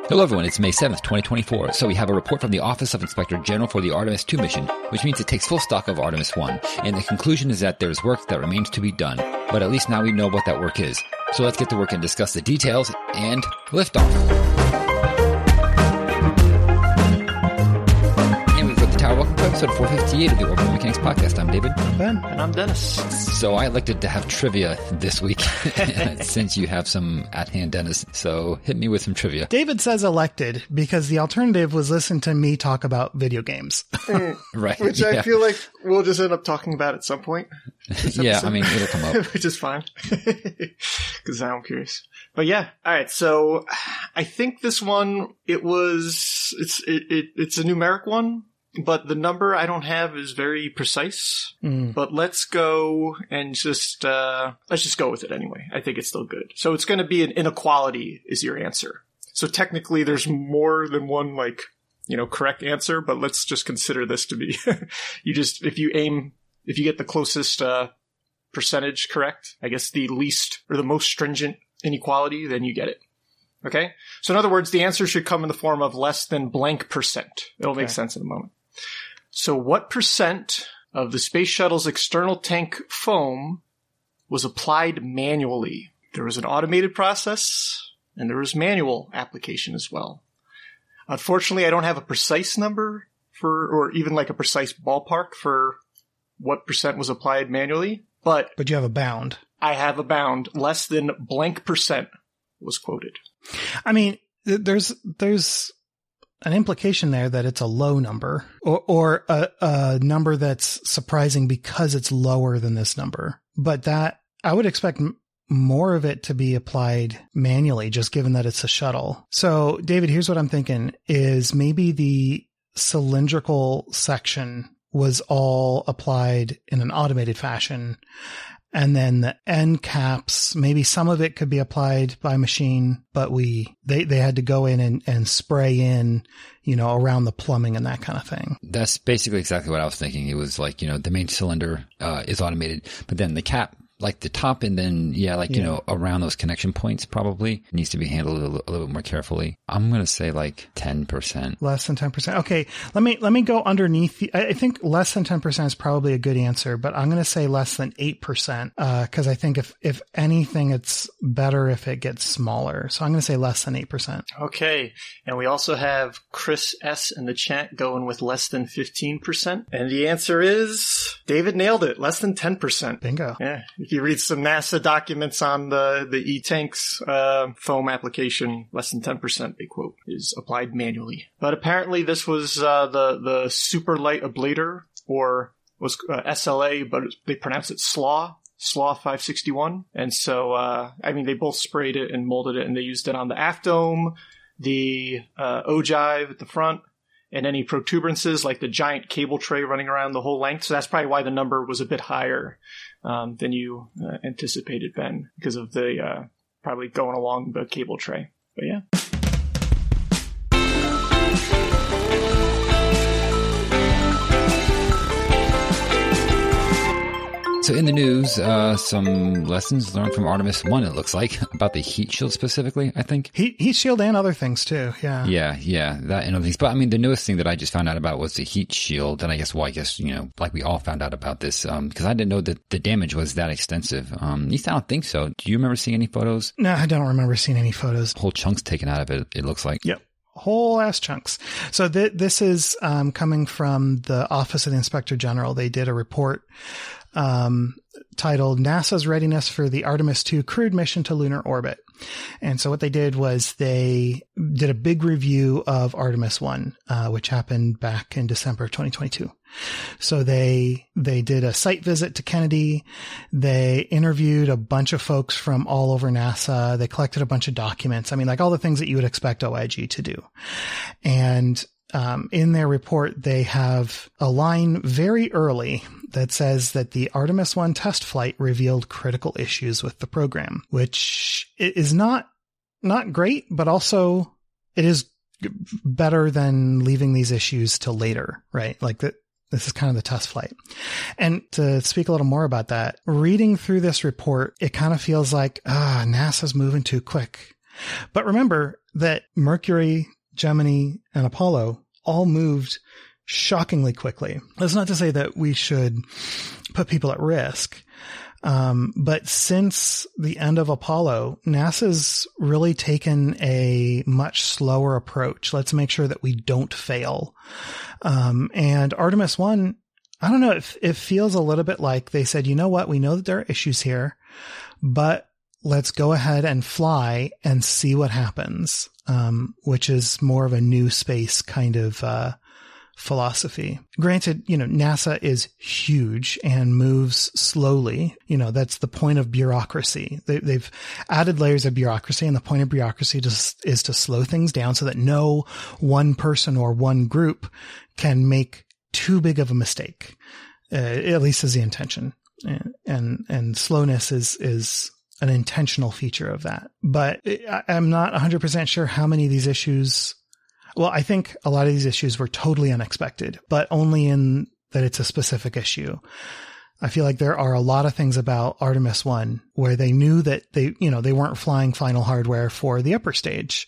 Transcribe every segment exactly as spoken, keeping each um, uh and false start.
Hello everyone, it's May seventh, twenty twenty-four. So we have a report from the Office of Inspector General for the Artemis two mission, which means it takes full stock of Artemis one. And the conclusion is that there's work that remains to be done. But at least now we know what that work is. So let's get to work and discuss the details and liftoff. Welcome to episode four fifty-eight of the Orbital Mechanics Podcast. I'm David. I'm Ben. And I'm Dennis. So I elected to have trivia this week since you have some at hand, Dennis. So hit me with some trivia. David says elected because the alternative was listen to me talk about video games. Mm, right. Which yeah. I feel like we'll just end up talking about at some point. Yeah, I mean, it'll come up. Which is fine. Because I'm curious. But yeah. All right. So I think this one, it was, it's, it, it it's a numeric one. But the number I don't have is very precise. Mm. But let's go and just, uh, let's just go with it anyway. I think it's still good. So it's going to be an inequality is your answer. So technically there's more than one, like, you know, correct answer, but let's just consider this to be, you just, if you aim, if you get the closest, uh, percentage correct, I guess the least or the most stringent inequality, then you get it. Okay. So in other words, the answer should come in the form of less than blank percent. It'll okay. make sense in a moment. So what percent of the space shuttle's external tank foam was applied manually? There was an automated process and there was manual application as well. Unfortunately, I don't have a precise number for, or even like a precise ballpark for what percent was applied manually, but. But you have a bound. I have a bound. Less than blank percent was quoted. I mean, there's, there's, an implication there that it's a low number or, or a, a number that's surprising because it's lower than this number. But that I would expect m- more of it to be applied manually, just given that it's a shuttle. So David, here's what I'm thinking is maybe the cylindrical section was all applied in an automated fashion. And then the end caps, maybe some of it could be applied by machine, but we, they, they had to go in and, and spray in, you know, around the plumbing and that kind of thing. That's basically exactly what I was thinking. It was like, you know, the main cylinder, uh, is automated, but then the cap, like the top and then, yeah, like, yeah. you know, around those connection points probably needs to be handled a little, a little bit more carefully. I'm going to say like ten percent. Less than ten percent. Okay. Let me, let me go underneath. The, I think less than ten percent is probably a good answer, but I'm going to say less than eight percent. Uh, cause I think if, if anything, it's better if it gets smaller. So I'm going to say less than eight percent. Okay. And we also have Chris S in the chat going with less than fifteen percent. And the answer is David nailed it. Less than ten percent. Bingo. Yeah. If you read some NASA documents on the, the E-Tanks uh, foam application, less than ten percent, they quote, is applied manually. But apparently this was uh, the, the super light ablator, or was uh, S L A, but they pronounce it S L A W, S L A W five sixty-one. And so, uh, I mean, they both sprayed it and molded it, and they used it on the aft dome, the uh, ogive at the front, and any protuberances like the giant cable tray running around the whole length. So that's probably why the number was a bit higher um, than you uh, anticipated, Ben, because of the uh, probably going along the cable tray. But yeah. So in the news, uh, some lessons learned from Artemis one, it looks like, about the heat shield specifically, I think. Heat, heat shield and other things too, yeah. Yeah, yeah, that and other things. But I mean, the newest thing that I just found out about was the heat shield. And I guess, well, I guess, you know, like we all found out about this, um, because I didn't know that the damage was that extensive. Um, at least I don't think so. Do you remember seeing any photos? No, I don't remember seeing any photos. Whole chunks taken out of it, it looks like. Yep. Whole ass chunks. So th- this is um, coming from the Office of the Inspector General. They did a report um, titled NASA's Readiness for the Artemis two Crewed Mission to Lunar Orbit. And so what they did was they did a big review of Artemis one, uh, which happened back in December of twenty twenty-two. So they, they did a site visit to Kennedy. They interviewed a bunch of folks from all over NASA. They collected a bunch of documents. I mean, like all the things that you would expect O I G to do. And Um, in their report, they have a line very early that says that the Artemis one test flight revealed critical issues with the program, which is not, not great, but also it is better than leaving these issues till later, right? Like that. This is kind of the test flight. And to speak a little more about that, reading through this report, it kind of feels like, ah, NASA's moving too quick. But remember that Mercury, Gemini, and Apollo all moved shockingly quickly. That's not to say that we should put people at risk. Um, but since the end of Apollo, NASA's really taken a much slower approach. Let's make sure that we don't fail. Um, and Artemis one, I don't know, it, it feels a little bit like they said, you know what? We know that there are issues here, but let's go ahead and fly and see what happens. Um, which is more of a new space kind of, uh, philosophy. Granted, you know, NASA is huge and moves slowly. You know, that's the point of bureaucracy. They, they've added layers of bureaucracy, and the point of bureaucracy just is to slow things down so that no one person or one group can make too big of a mistake. Uh, at least is the intention. And, and, and slowness is, is an intentional feature of that. But I, I'm not one hundred percent sure how many of these issues. Well, I think a lot of these issues were totally unexpected, but only in that it's a specific issue. I feel like there are a lot of things about Artemis one where they knew that they, you know, they weren't flying final hardware for the upper stage.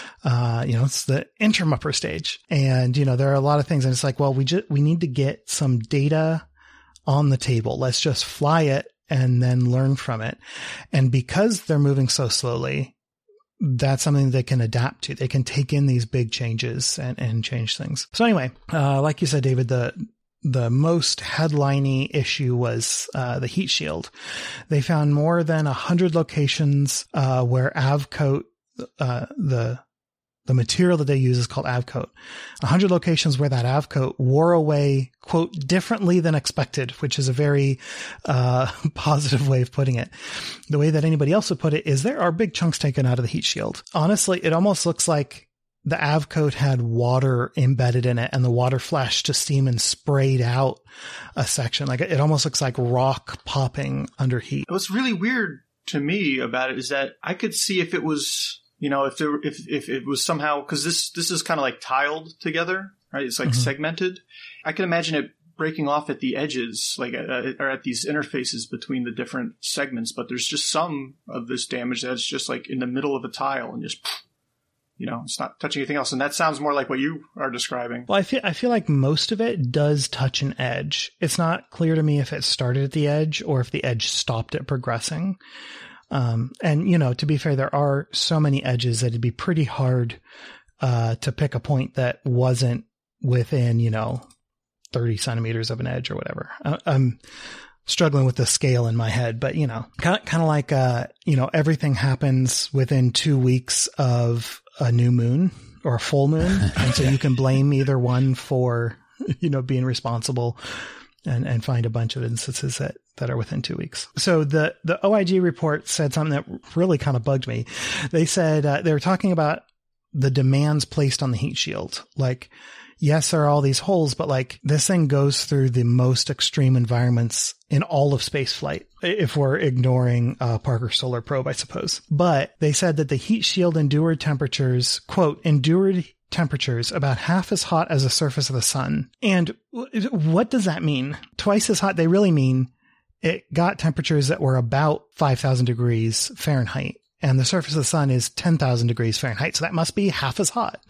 Uh, you know, it's the interim upper stage. And, you know, there are a lot of things, and it's like, well, we just, we need to get some data on the table. Let's just fly it and then learn from it. And because they're moving so slowly, that's something they can adapt to. They can take in these big changes and, and change things. So anyway, uh, like you said, David, the, the most headliney issue was, uh, the heat shield. They found more than a hundred locations, uh, where Avcoat, uh, the, the material that they use is called Avcoat. A hundred locations where that Avcoat wore away, quote, differently than expected, which is a very, uh, positive way of putting it. The way that anybody else would put it is there are big chunks taken out of the heat shield. Honestly, it almost looks like the Avcoat had water embedded in it, and the water flashed to steam and sprayed out a section. Like it almost looks like rock popping under heat. What's really weird to me about it is that I could see if it was, you know, if there, if, if it was somehow, cause this, this is kind of like tiled together, right? It's like mm-hmm. segmented. I can imagine it breaking off at the edges, like, uh, or at these interfaces between the different segments, but there's just some of this damage that's just like in the middle of a tile and just, you know, it's not touching anything else. And that sounds more like what you are describing. Well, I feel, I feel like most of it does touch an edge. It's not clear to me if it started at the edge or if the edge stopped it progressing. Um, and, you know, to be fair, there are so many edges that it'd be pretty hard, uh, to pick a point that wasn't within, you know, thirty centimeters of an edge or whatever. I, I'm struggling with the scale in my head, but, you know, kind of, kind of like, uh, you know, everything happens within two weeks of a new moon or a full moon. And so you can blame either one for, you know, being responsible. And, and find a bunch of instances that, that are within two weeks. So the, the O I G report said something that really kind of bugged me. They said, uh, they were talking about the demands placed on the heat shield. Like, yes, there are all these holes, but like this thing goes through the most extreme environments in all of space flight. If we're ignoring, uh, Parker Solar Probe, I suppose. But they said that the heat shield endured temperatures, quote, endured temperatures about half as hot as the surface of the sun. And what does that mean? Twice as hot? They really mean it got temperatures that were about five thousand degrees Fahrenheit, and the surface of the sun is ten thousand degrees Fahrenheit. So that must be half as hot.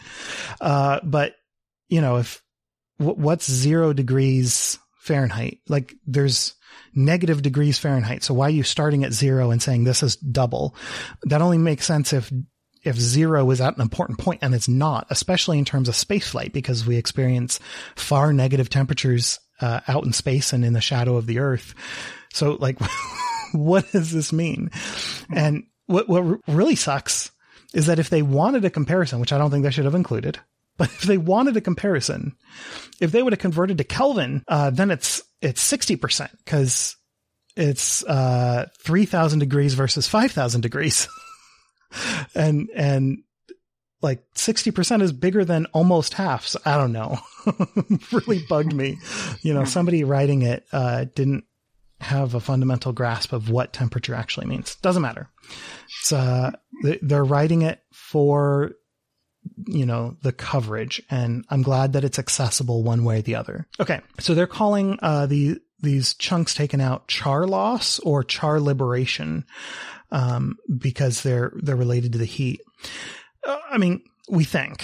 Uh, but you know, if what's zero degrees Fahrenheit? Like there's negative degrees Fahrenheit. So why are you starting at zero and saying this is double? That only makes sense if if zero is at an important point, and it's not, especially in terms of spaceflight, because we experience far negative temperatures uh, out in space and in the shadow of the Earth. So like, what does this mean? And what, what really sucks is that if they wanted a comparison, which I don't think they should have included, but if they wanted a comparison, if they would have converted to Kelvin, uh, then it's, it's sixty percent, because it's, uh, three thousand degrees versus five thousand degrees. And, and like sixty percent is bigger than almost half. So I don't know. Really bugged me. You know, somebody writing it, uh, didn't have a fundamental grasp of what temperature actually means. Doesn't matter. It's, uh, they're writing it for, you know, the coverage, and I'm glad that it's accessible one way or the other. Okay. So they're calling, uh, the, these chunks taken out char loss or char liberation. Um, because they're, they're related to the heat. Uh, I mean, we think.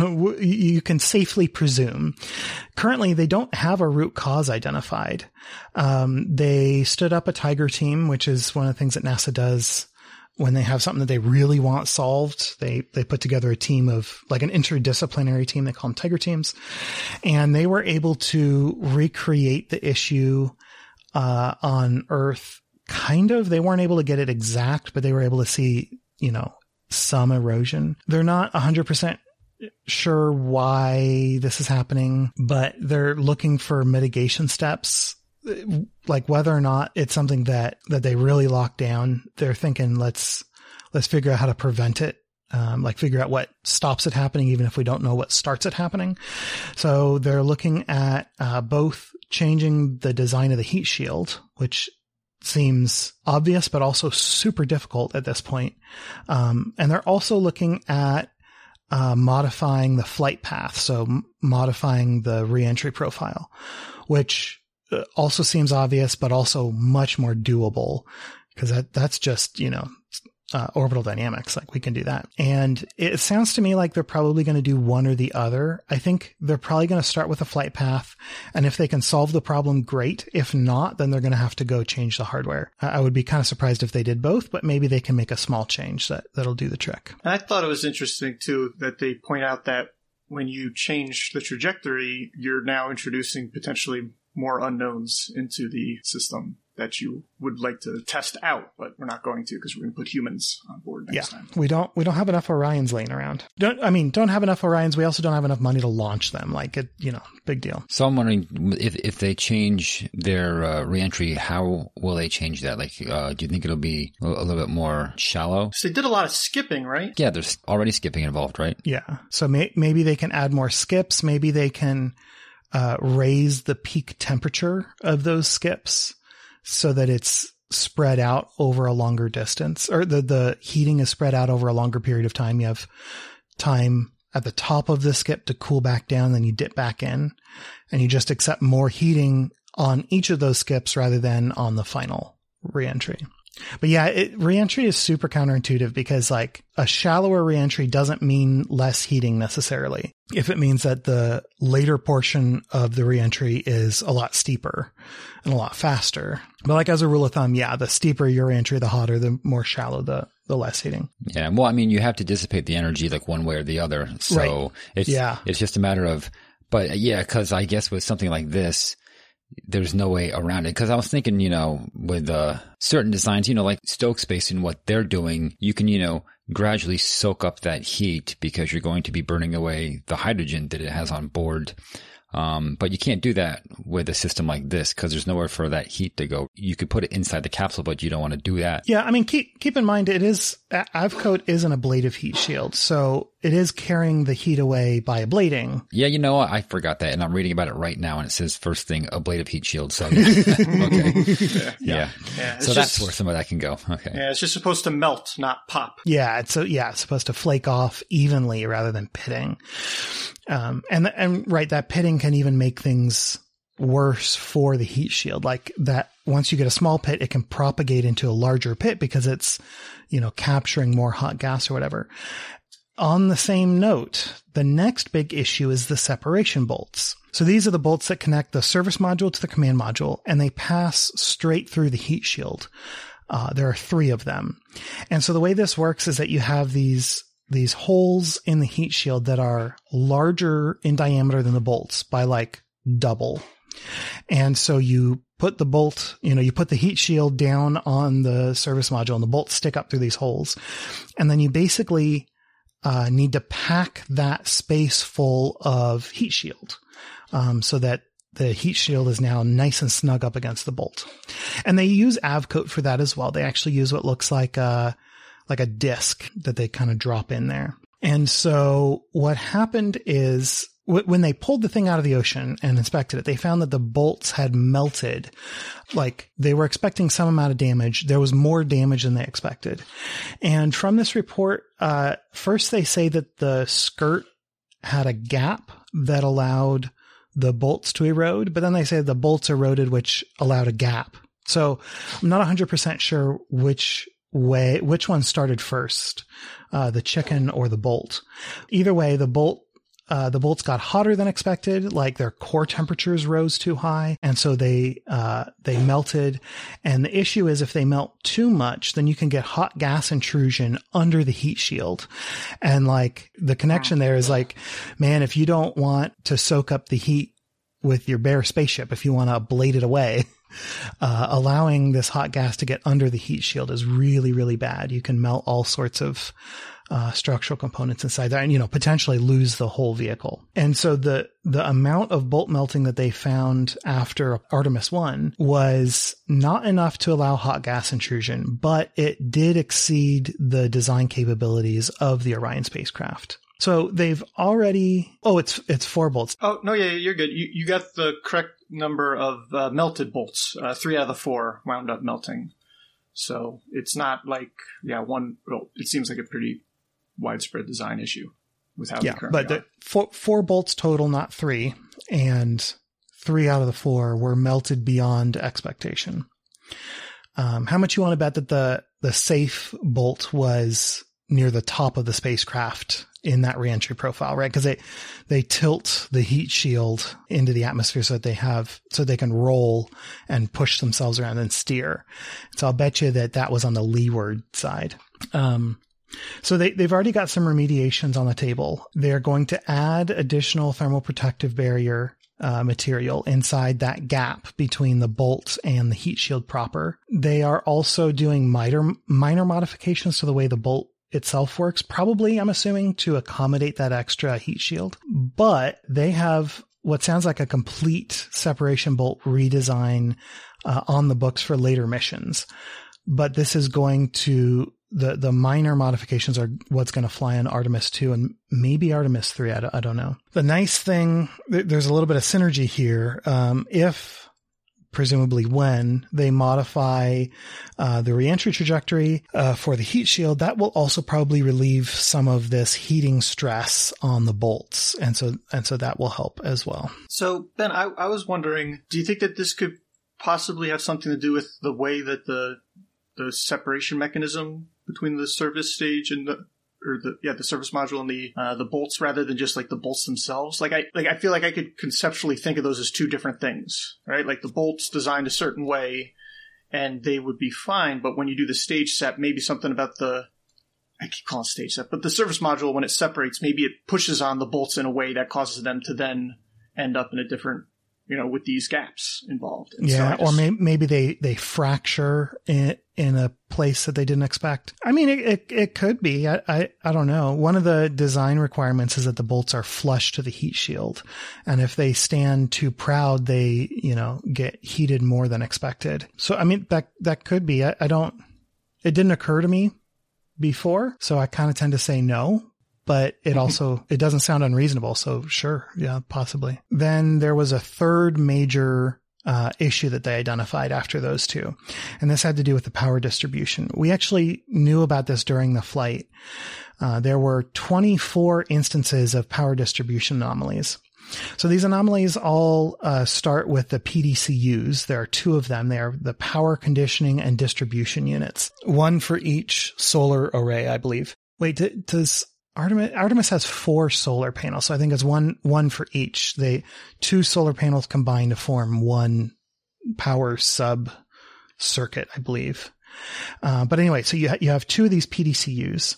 You can safely presume. Currently, they don't have a root cause identified. Um, they stood up a Tiger team, which is one of the things that NASA does when they have something that they really want solved. They they put together a team of, like an interdisciplinary team. They call them Tiger teams. And they were able to recreate the issue uh, on Earth. Kind of. They weren't able to get it exact, but they were able to see, you know, some erosion. They're not one hundred percent sure why this is happening, but they're looking for mitigation steps, like whether or not it's something that, that they really lock down. They're thinking, let's, let's figure out how to prevent it. Um, like figure out what stops it happening, even if we don't know what starts it happening. So they're looking at, uh, both changing the design of the heat shield, which seems obvious, but also super difficult at this point. Um, and they're also looking at uh, modifying the flight path, so m- modifying the reentry profile, which also seems obvious, but also much more doable, because that, that's just, you know, uh, orbital dynamics. Like, we can do that. And it sounds to me like they're probably going to do one or the other. I think they're probably going to start with a flight path. And if they can solve the problem, great. If not, then they're going to have to go change the hardware. I would be kind of surprised if they did both, but maybe they can make a small change that, that'll do the trick. I thought it was interesting too, that they point out that when you change the trajectory, you're now introducing potentially more unknowns into the system that you would like to test out, but we're not going to, because we're going to put humans on board next yeah, time. We don't, we don't have enough Orions laying around. Don't, I mean, don't have enough Orions. We also don't have enough money to launch them. Like, it, you know, big deal. So I'm wondering if, if they change their uh, reentry, how will they change that? Like, uh, do you think it'll be a, a little bit more shallow? So they did a lot of skipping, right? Yeah, there's already skipping involved, right? Yeah. So may, maybe they can add more skips. Maybe they can uh, raise the peak temperature of those skips so that it's spread out over a longer distance, or the, the heating is spread out over a longer period of time. You have time at the top of the skip to cool back down, then you dip back in, and you just accept more heating on each of those skips rather than on the final reentry. But yeah, it, reentry is super counterintuitive, because like a shallower reentry doesn't mean less heating necessarily. If it means that the later portion of the reentry is a lot steeper and a lot faster. But like, as a rule of thumb, yeah, the steeper your reentry, the hotter, the more shallow, the, the less heating. Yeah. Well, I mean, you have to dissipate the energy like one way or the other. So right. it's, yeah. it's just a matter of, but yeah, cause I guess with something like this, there's no way around it. Cause I was thinking, you know, with, uh, certain designs, you know, like Stoke Space and what they're doing, you can, you know, gradually soak up that heat because you're going to be burning away the hydrogen that it has on board. Um, but you can't do that with a system like this because there's nowhere for that heat to go. You could put it inside the capsule, but you don't want to do that. Yeah. I mean, keep, keep in mind, it is, Avcoat is an ablative heat shield. So it is carrying the heat away by ablating. Yeah. You know what? I forgot that. And I'm reading about it right now. And it says first thing, ablative heat shield. So yeah. Okay. Yeah. Yeah. yeah so that's just, where some of that can go. Okay. Yeah. It's just supposed to melt, not pop. Yeah. It's so, yeah, it's supposed to flake off evenly rather than pitting. Um, and, and right, that pitting can even make things worse for the heat shield. Like that, once you get a small pit, it can propagate into a larger pit because it's, you know, capturing more hot gas or whatever. On the same note, the next big issue is the separation bolts. So these are the bolts that connect the service module to the command module, and they pass straight through the heat shield. Uh, there are three of them. And so the way this works is that you have these these holes in the heat shield that are larger in diameter than the bolts by like double. And so you put the bolt, you know, you put the heat shield down on the service module and the bolts stick up through these holes. And then you basically uh, need to pack that space full of heat shield um, so that the heat shield is now nice and snug up against the bolt. And they use Avcoat for that as well. They actually use what looks like a like a disc that they kind of drop in there. And so what happened is w- when they pulled the thing out of the ocean and inspected it, they found that the bolts had melted. Like they were expecting some amount of damage. There was more damage than they expected. And from this report, uh, first they say that the skirt had a gap that allowed the bolts to erode, but then they say the bolts eroded, which allowed a gap. So I'm not one hundred percent sure which way, which one started first. uh, the chicken or the bolt. Either way, the bolt Uh, the bolts got hotter than expected, like their core temperatures rose too high, and so they uh, they melted. And the issue is if they melt too much, then you can get hot gas intrusion under the heat shield. And like the connection there is like, man, if you don't want to soak up the heat with your bare spaceship, if you want to blade it away, uh, allowing this hot gas to get under the heat shield is really, really bad. You can melt all sorts of Uh, structural components inside there and, you know, potentially lose the whole vehicle. And so the, the amount of bolt melting that they found after Artemis one was not enough to allow hot gas intrusion, but it did exceed the design capabilities of the Orion spacecraft. So they've already, oh, it's, it's four bolts. Oh, no, yeah, you're good. You, you got the correct number of uh, melted bolts. Uh, three out of the four wound up melting. So it's not like, yeah, one, well, it seems like a pretty widespread design issue with how yeah, they currently but the are. Four, four bolts total, not three, and three out of the four were melted beyond expectation. Um, how much you want to bet that the the safe bolt was near the top of the spacecraft in that reentry profile, right? Because they they tilt the heat shield into the atmosphere so that they have so they can roll and push themselves around and steer. So I'll bet you that that was on the leeward side. Um, So they, they've already got some remediations on the table. They're going to add additional thermal protective barrier uh, material inside that gap between the bolt and the heat shield proper. They are also doing minor, minor modifications to the way the bolt itself works, probably, I'm assuming, to accommodate that extra heat shield. But they have what sounds like a complete separation bolt redesign uh, on the books for later missions. But this is going to The the minor modifications are what's going to fly on Artemis two and maybe Artemis three. I don't, I don't know. The nice thing, there's a little bit of synergy here. Um, if, presumably when, they modify uh, the reentry trajectory uh, for the heat shield, that will also probably relieve some of this heating stress on the bolts. And so and so that will help as well. So, Ben, I, I was wondering, do you think that this could possibly have something to do with the way that the the separation mechanism between the service stage and the, or the, yeah, the service module and the, uh, the bolts rather than just like the bolts themselves? Like I, like I feel like I could conceptually think of those as two different things, right? Like the bolts designed a certain way and they would be fine. But when you do the stage set, maybe something about the, I keep calling it stage set, but the service module, when it separates, maybe it pushes on the bolts in a way that causes them to then end up in a different, you know, with these gaps involved. And yeah. so just, or may, maybe they, they fracture in, in a place that they didn't expect. I mean, it, it, it could be. I, I, I don't know. One of the design requirements is that the bolts are flush to the heat shield. And if they stand too proud, they, you know, get heated more than expected. So, I mean, that, that could be. I, I don't, it didn't occur to me before. So I kind of tend to say no. But it also, it doesn't sound unreasonable. So sure. Yeah, possibly. Then there was a third major uh, issue that they identified after those two. And this had to do with the power distribution. We actually knew about this during the flight. Uh, there were twenty-four instances of power distribution anomalies. So these anomalies all uh, start with the P D C Us. There are two of them. They are the power conditioning and distribution units. One for each solar array, I believe. Wait, d- does... Artemis, Artemis has four solar panels, so I think it's one, one for each. They, two solar panels combine to form one power sub circuit, I believe. Uh, but anyway, so you, ha- you have two of these P D C Us.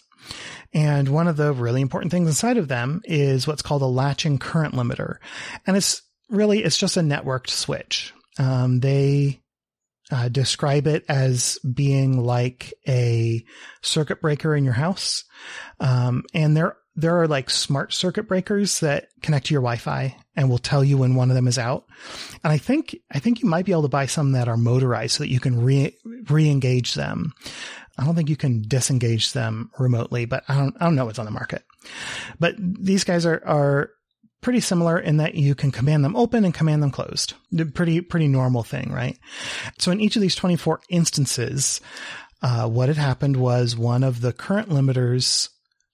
And one of the really important things inside of them is what's called a latching current limiter. And it's really, it's just a networked switch. Um, they, Uh, describe it as being like a circuit breaker in your house. Um, and there, there are like smart circuit breakers that connect to your Wi-Fi and will tell you when one of them is out. And I think, I think you might be able to buy some that are motorized so that you can re, re-engage them. I don't think you can disengage them remotely, but I don't, I don't know what's on the market. But these guys are, are, pretty similar in that you can command them open and command them closed. Pretty, pretty normal thing, right? So in each of these twenty-four instances, uh, what had happened was one of the current limiters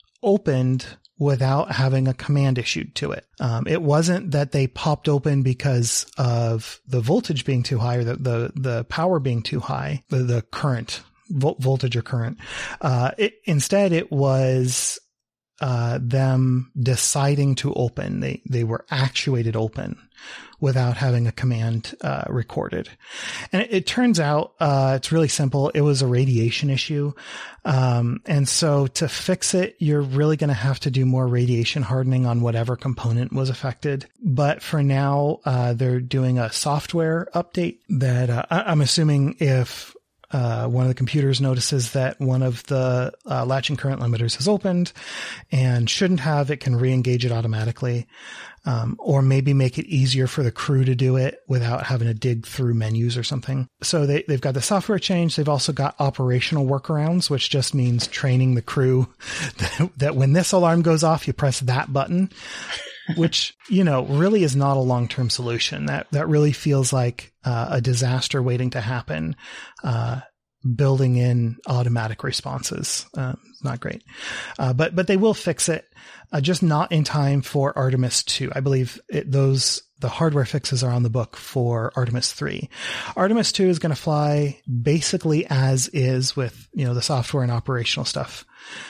opened without having a command issued to it. Um, it wasn't that they popped open because of the voltage being too high or the, the, the power being too high, the, the current vo- voltage or current. Uh, it, instead, it was uh, them deciding to open. They they were actuated open without having a command uh, recorded. And it, it turns out uh, it's really simple. It was a radiation issue. Um, and so to fix it, you're really going to have to do more radiation hardening on whatever component was affected. But for now, uh, they're doing a software update that uh, I- I'm assuming if Uh, one of the computers notices that one of the uh, latching current limiters has opened and shouldn't have, it can re-engage it automatically. Um, or maybe make it easier for the crew to do it without having to dig through menus or something. So they, they've got the software change. They've also got operational workarounds, which just means training the crew that, that when this alarm goes off, you press that button, which, you know, really is not a long-term solution. That, that really feels like uh, a disaster waiting to happen. Uh, building in automatic responses. Uh, not great. Uh, but, but they will fix it, uh, just not in time for Artemis two. I believe it, those, the hardware fixes are on the book for Artemis three. Artemis two is going to fly basically as is with, you know, the software and operational stuff.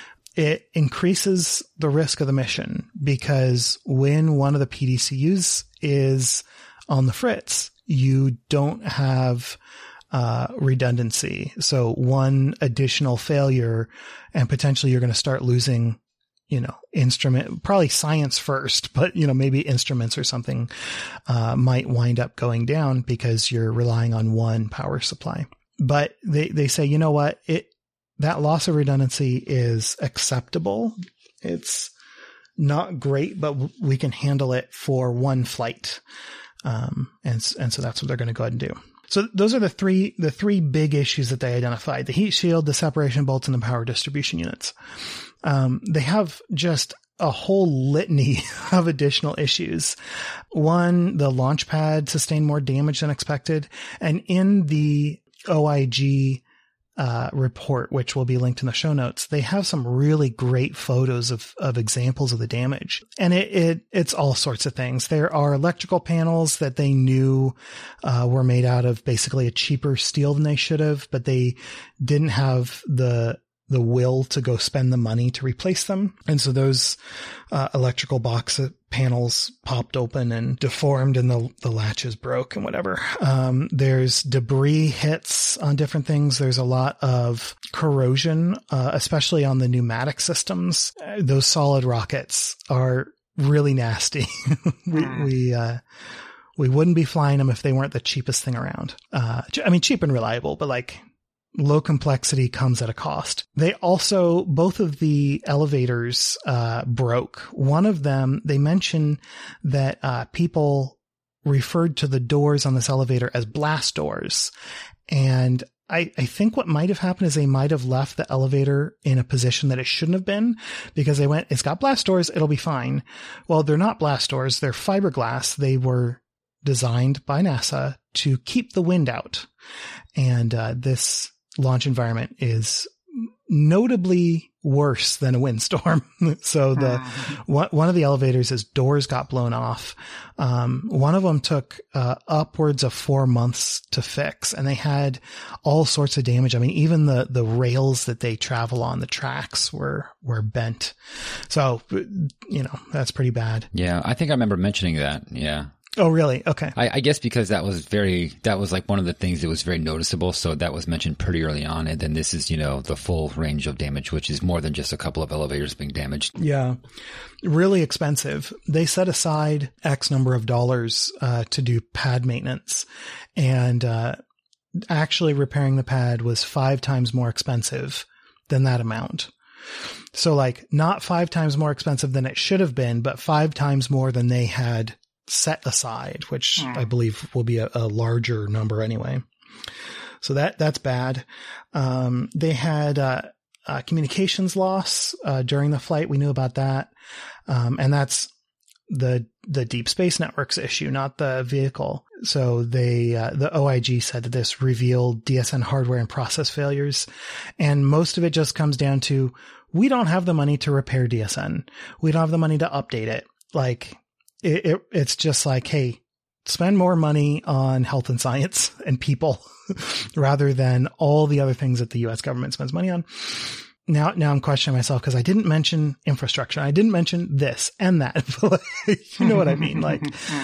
It increases the risk of the mission because when one of the P D C Us is on the fritz, you don't have uh, redundancy. So one additional failure and potentially you're going to start losing, you know, instrument, probably science first, but, you know, maybe instruments or something uh, might wind up going down because you're relying on one power supply. But they, they say, you know what, it, that loss of redundancy is acceptable. It's not great, but we can handle it for one flight. Um, and, and so that's what they're going to go ahead and do. So those are the three, the three big issues that they identified: the heat shield, the separation bolts, and the power distribution units. Um, they have just a whole litany of additional issues. One, the launch pad sustained more damage than expected. And in the O I G Uh, report, which will be linked in the show notes, they have some really great photos of, of examples of the damage. And it, it, it's all sorts of things. There are electrical panels that they knew, uh, were made out of basically a cheaper steel than they should have, but they didn't have the, the will to go spend the money to replace them. And so those, uh, electrical box panels popped open and deformed and the, the latches broke and whatever. Um, there's debris hits on different things. There's a lot of corrosion, uh, especially on the pneumatic systems. Uh, those solid rockets are really nasty. we, we, uh, we wouldn't be flying them if they weren't the cheapest thing around. Uh, I mean, cheap and reliable, but like, low complexity comes at a cost. They also, both of the elevators, uh, broke. One of them, they mention that, uh, people referred to the doors on this elevator as blast doors. And I, I think what might have happened is they might have left the elevator in a position that it shouldn't have been because they went, it's got blast doors, it'll be fine. Well, they're not blast doors. They're fiberglass. They were designed by NASA to keep the wind out. And, uh, this launch environment is notably worse than a windstorm. So the one, one of the elevators, his doors got blown off. Um, one of them took uh, upwards of four months to fix, and they had all sorts of damage. I mean, even the the rails that they travel on, the tracks were were bent. So, you know, that's pretty bad. Yeah, I think I remember mentioning that. Yeah. Oh, really? Okay. I, I guess because that was very, that was like one of the things that was very noticeable. So that was mentioned pretty early on. And then this is, you know, the full range of damage, which is more than just a couple of elevators being damaged. Yeah. Really expensive. They set aside X number of dollars, uh, to do pad maintenance, and, uh, actually repairing the pad was five times more expensive than that amount. So like not five times more expensive than it should have been, but five times more than they had set aside, which mm. I believe will be a, a larger number anyway. So that, that's bad. Um, they had, uh, uh, communications loss, uh, during the flight. We knew about that. Um, and that's the, the deep space networks issue, not the vehicle. So they, uh, the O I G said that this revealed D S N hardware and process failures. And most of it just comes down to, we don't have the money to repair D S N. We don't have the money to update it. Like, It, it, it's just like, hey, spend more money on health and science and people rather than all the other things that the U S government spends money on. Now, now I'm questioning myself because I didn't mention infrastructure. I didn't mention this and that. You know what I mean? Like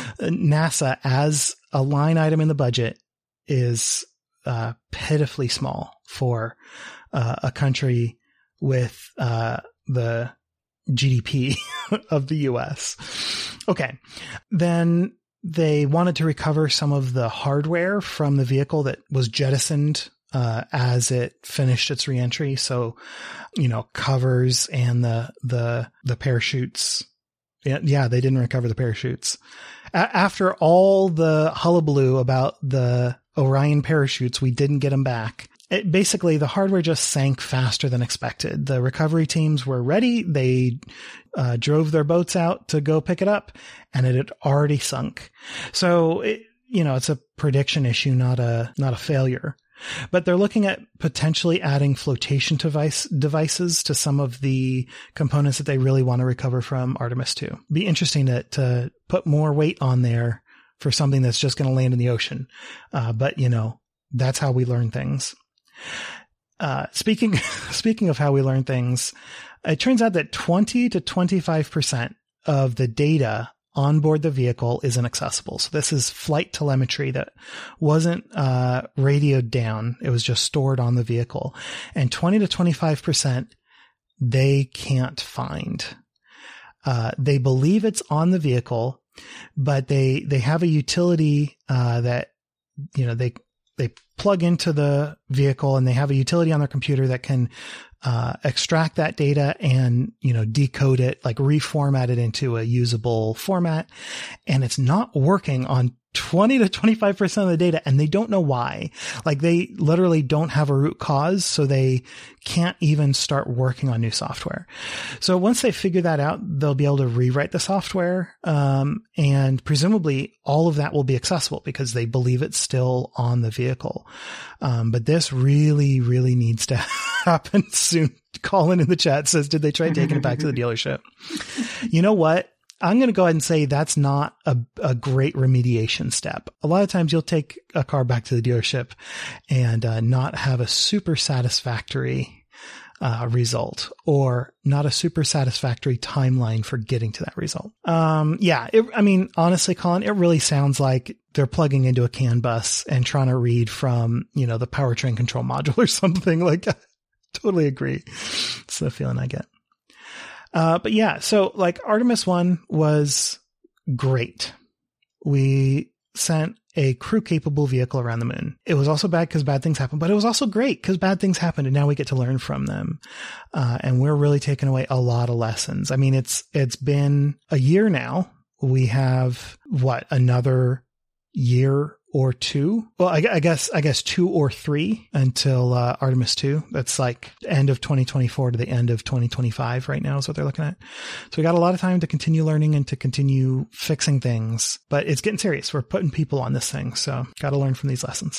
NASA as a line item in the budget is uh, pitifully small for uh, a country with uh, the G D P of the U S. Okay. Then they wanted to recover some of the hardware from the vehicle that was jettisoned Uh, as it finished its reentry. So, you know, covers and the, the, the parachutes. Yeah, yeah, they didn't recover the parachutes. A- after all the hullabaloo about the Orion parachutes, we didn't get them back. It, basically, the hardware just sank faster than expected. The recovery teams were ready. They uh, drove their boats out to go pick it up, and it had already sunk. So, it, you know, it's a prediction issue, not a not a failure. But they're looking at potentially adding flotation device devices to some of the components that they really want to recover from Artemis two. Be interesting to, to put more weight on there for something that's just going to land in the ocean. Uh, but, you know, that's how we learn things. Uh, speaking, speaking of how we learn things, it turns out that twenty to twenty-five percent of the data on board the vehicle is inaccessible. So this is flight telemetry that wasn't uh, radioed down. It was just stored on the vehicle. And twenty to twenty-five percent they can't find. Uh, they believe it's on the vehicle, but they, they have a utility uh, that, you know, they, they plug into the vehicle and they have a utility on their computer that can Uh, extract that data and, you know, decode it, like reformat it into a usable format. And it's not working on twenty to twenty-five percent of the data, and they don't know why. Like they literally don't have a root cause, so they can't even start working on new software. So once they figure that out, they'll be able to rewrite the software. Um, and presumably all of that will be accessible because they believe it's still on the vehicle. Um, but this really, really needs to happen soon. Colin in the chat says, did they try taking it back to the dealership? You know what? I'm going to go ahead and say that's not a, a great remediation step. A lot of times you'll take a car back to the dealership and uh, not have a super satisfactory uh, result, or not a super satisfactory timeline for getting to that result. Um, yeah, it, I mean, honestly, Colin, it really sounds like they're plugging into a CAN bus and trying to read from, you know, the powertrain control module or something like that. Totally agree. It's the feeling I get. Uh, but yeah, so like Artemis one was great. We sent a crew capable vehicle around the moon. It was also bad because bad things happened, but it was also great because bad things happened and now we get to learn from them. Uh, and we're really taking away a lot of lessons. I mean, it's, it's been a year now. We have what, another year or two. Well, I, I guess, I guess two or three until, uh, Artemis two. That's like end of twenty twenty-four to the end of twenty twenty-five right now is what they're looking at. So we got a lot of time to continue learning and to continue fixing things, but it's getting serious. We're putting people on this thing. So got to learn from these lessons.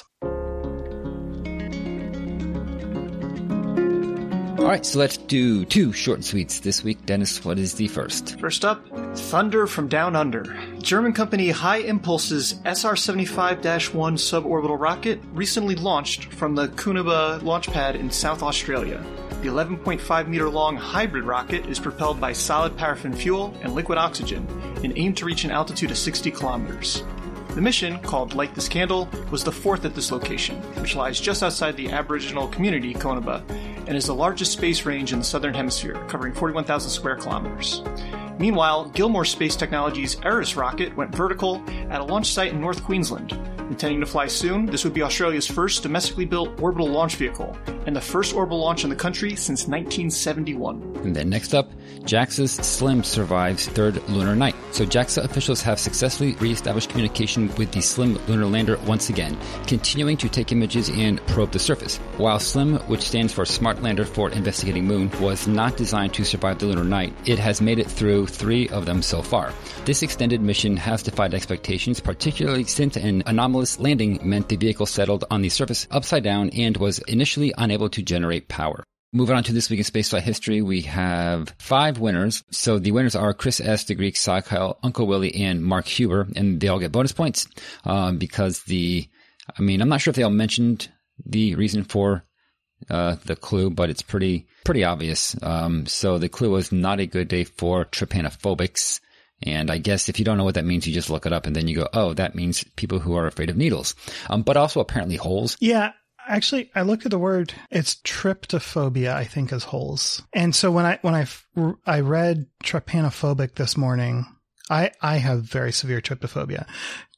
All right, so let's do two short and sweets this week. Dennis, what is the first? First up, Thunder from Down Under. German company High Impulse's S R seventy-five dash one suborbital rocket recently launched from the Cunaba launch pad in South Australia. The eleven point five meter long hybrid rocket is propelled by solid paraffin fuel and liquid oxygen and aimed to reach an altitude of sixty kilometers. The mission, called Light This Candle, was the fourth at this location, which lies just outside the Aboriginal community, Cunaba, and is the largest space range in the Southern Hemisphere, covering forty-one thousand square kilometers. Meanwhile, Gilmore Space Technologies' Eris rocket went vertical at a launch site in North Queensland. Intending to fly soon, this would be Australia's first domestically built orbital launch vehicle, and the first orbital launch in the country since nineteen seventy-one. And then next up, JAXA's SLIM survives third lunar night. So JAXA officials have successfully reestablished communication with the SLIM lunar lander once again, continuing to take images and probe the surface. While SLIM, which stands for Smart Lander for Investigating Moon, was not designed to survive the lunar night, it has made it through three of them so far. This extended mission has defied expectations, particularly since an anomalous landing meant the vehicle settled on the surface upside down and was initially unable to generate power. moving on to This Week in Spaceflight History, we have five winners. So the winners are Chris S., The Greek, Cy Kyle, Uncle Willie, and Mark Huber, and they all get bonus points um, because the, I mean, I'm not sure if they all mentioned the reason for uh, the clue, but it's pretty pretty obvious. Um, so the clue was not a good day for trypanophobics. And I guess if you don't know what that means, you just look it up and then you go, oh, that means people who are afraid of needles, um, but also apparently holes. Yeah. Actually, I looked at the word. It's tryptophobia, I think, is holes. And so when I when I I read trypanophobic this morning, I I have very severe tryptophobia.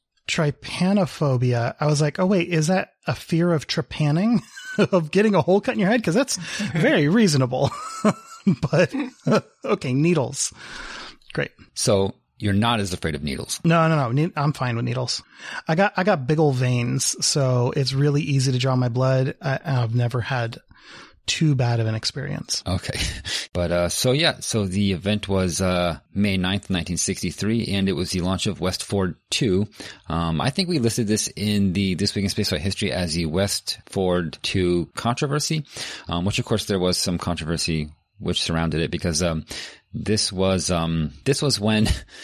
Trypanophobia, I was like, oh wait, is that a fear of trypaning, of getting a hole cut in your head? Because that's very reasonable. But okay, needles. Great. So you're not as afraid of needles. No, no, no. I'm fine with needles. I got I got big old veins, so it's really easy to draw my blood. I, I've never had too bad of an experience. Okay. But uh so yeah, so the event was uh May ninth, nineteen sixty-three, and it was the launch of Westford two. Um I think we listed this in the This Week in Spaceflight History as the Westford two controversy, um, which of course there was some controversy which surrounded it because um This was um this was when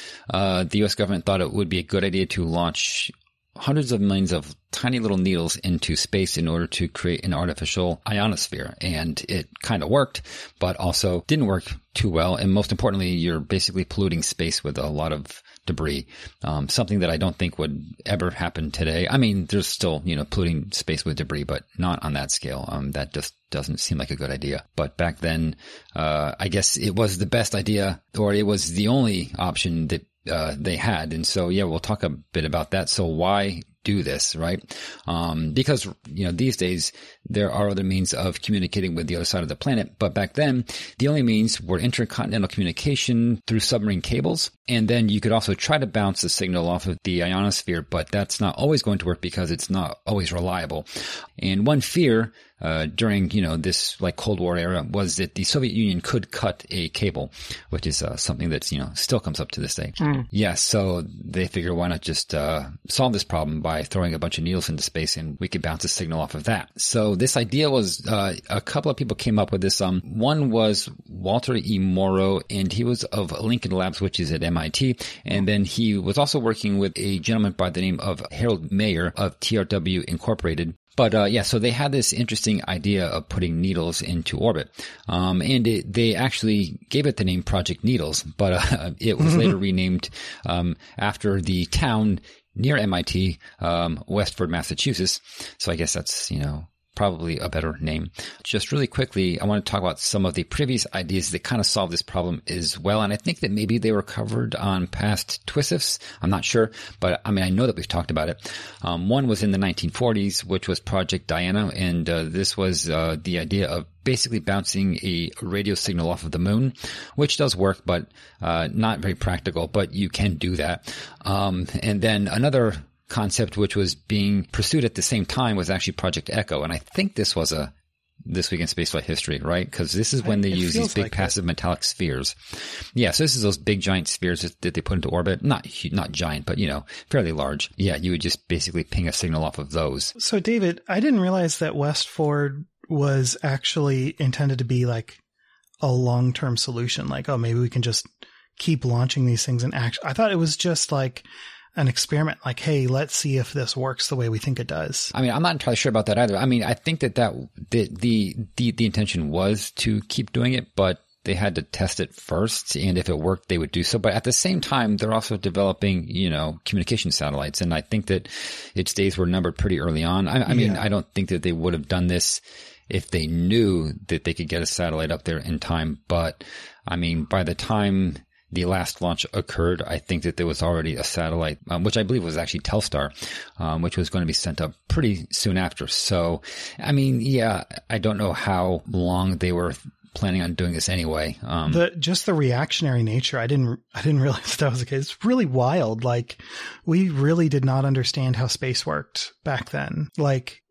uh the U S government thought it would be a good idea to launch hundreds of millions of tiny little needles into space in order to create an artificial ionosphere. And it kind of worked, but also didn't work too well. And most importantly, you're basically polluting space with a lot of debris, um, something that I don't think would ever happen today. I mean, there's still, you know, polluting space with debris, but not on that scale. Um, that just doesn't seem like a good idea. But back then, uh, I guess it was the best idea, or it was the only option that uh, they had. And so, yeah, we'll talk a bit about that. So why do this, right? Um, because, you know, these days there are other means of communicating with the other side of the planet. But back then, the only means were intercontinental communication through submarine cables. And then you could also try to bounce the signal off of the ionosphere, but that's not always going to work because it's not always reliable. And one fear uh, during, you know, this like Cold War era was that the Soviet Union could cut a cable, which is uh, something that's, you know, still comes up to this day. Mm. Yeah, so they figure why not just uh, solve this problem by throwing a bunch of needles into space and we could bounce a signal off of that. So this idea was, uh, a couple of people came up with this. Um, one was Walter E. Morrow, and he was of Lincoln Labs, which is at M I T. And then he was also working with a gentleman by the name of Harold Mayer of T R W Incorporated. But, uh, yeah, so they had this interesting idea of putting needles into orbit. Um, and it, they actually gave it the name Project Needles, but, uh, it was later renamed, um, after the town near M I T, um, Westford, Massachusetts. So I guess that's, you know, probably a better name. Just really quickly, I want to talk about some of the previous ideas that kind of solve this problem as well. And I think that maybe they were covered on past Twisifs. I'm not sure, but I mean, I know that we've talked about it. Um, one was in the nineteen forties, which was Project Diana. And uh, this was uh, the idea of basically bouncing a radio signal off of the moon, which does work, but uh, not very practical, but you can do that. Um, and then another concept which was being pursued at the same time was actually Project Echo. And I think this was a This Week in Spaceflight History, right? Because this is when they it use these big like passive it. metallic spheres. Yeah, so this is those big giant spheres that, that they put into orbit. Not not giant, but, you know, fairly large. Yeah, you would just basically ping a signal off of those. So, David, I didn't realize that Westford was actually intended to be like a long-term solution. Like, oh, maybe we can just keep launching these things in action. I thought it was just like an experiment, like, hey, let's see if this works the way we think it does. I mean, I'm not entirely sure about that either. I mean, I think that that the the the, the intention was to keep doing it, but they had to test it first, and if it worked, they would do so. But at the same time, they're also developing, you know, communication satellites, and I think that its days were numbered pretty early on. I, I mean, yeah. I don't think that they would have done this if they knew that they could get a satellite up there in time. But I mean, by the time the last launch occurred, I think that there was already a satellite, um, which I believe was actually Telstar, um, which was going to be sent up pretty soon after. So, I mean, yeah, I don't know how long they were planning on doing this anyway. Um, the, just the reactionary nature. I didn't, I didn't realize that was the case. It's really wild. Like, we really did not understand how space worked back then. Like,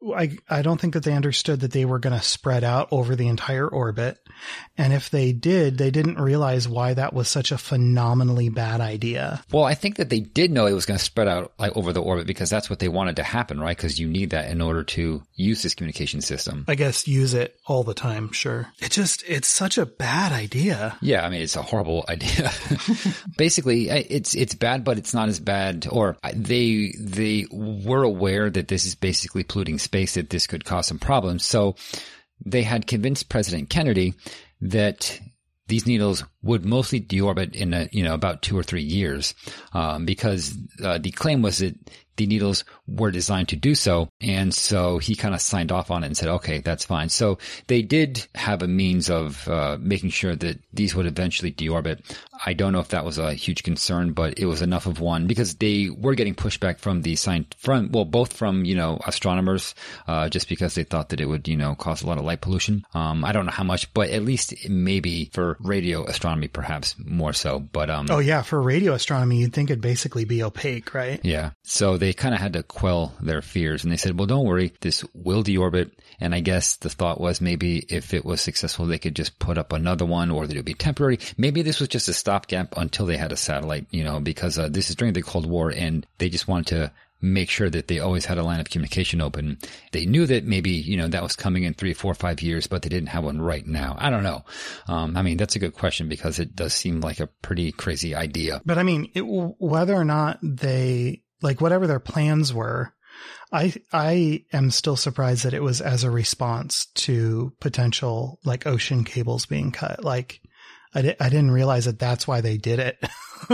I, I don't think that they understood that they were going to spread out over the entire orbit. And if they did, they didn't realize why that was such a phenomenally bad idea. Well, I think that they did know it was going to spread out like over the orbit because that's what they wanted to happen, right? Because you need that in order to use this communication system. I guess use it all the time, sure. It just, it's such a bad idea. Yeah, I mean, it's a horrible idea. Basically, it's it's bad, but it's not as bad. Or they they were aware that this is basically polluting space, that this could cause some problems. So they had convinced President Kennedy that these needles would mostly deorbit in a, you know, about two or three years, um, because uh, the claim was that the needles were designed to do so. And so he kind of signed off on it and said, okay, that's fine. So they did have a means of uh, making sure that these would eventually deorbit. I don't know if that was a huge concern, but it was enough of one because they were getting pushback from the science from, well, both from, you know, astronomers, uh, just because they thought that it would, you know, cause a lot of light pollution. Um, I don't know how much, but at least maybe for radio astronomy, perhaps more so. But, um, oh yeah, for radio astronomy, you'd think it'd basically be opaque, right? Yeah. So they kind of had to quell their fears and they said, well, don't worry, this will deorbit. And I guess the thought was maybe if it was successful, they could just put up another one or that it would be temporary. Maybe this was just a stopgap until they had a satellite, you know, because uh, this is during the Cold War and they just wanted to make sure that they always had a line of communication open. They knew that maybe, you know, that was coming in three, four, five years, but they didn't have one right now. I don't know. Um, I mean, that's a good question because it does seem like a pretty crazy idea. But I mean, it, whether or not they, like whatever their plans were, I I am still surprised that it was as a response to potential like ocean cables being cut. Like I, di- I didn't realize that that's why they did it.